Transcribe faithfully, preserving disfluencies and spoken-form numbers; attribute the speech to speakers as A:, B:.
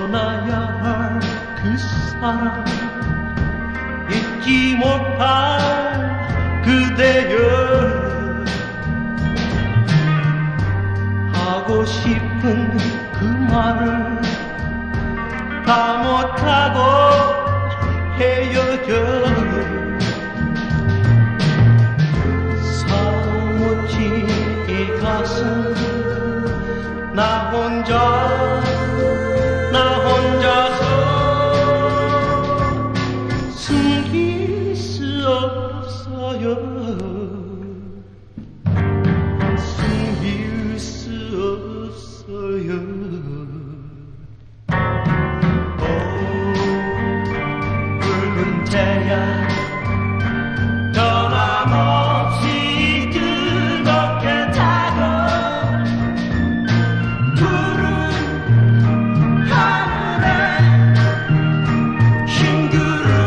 A: 떠나야 할 그 사람 잊지 못할 그대여 하고 싶은 그 말을 다 못하고 헤어져 사무친 이 가슴 나 혼자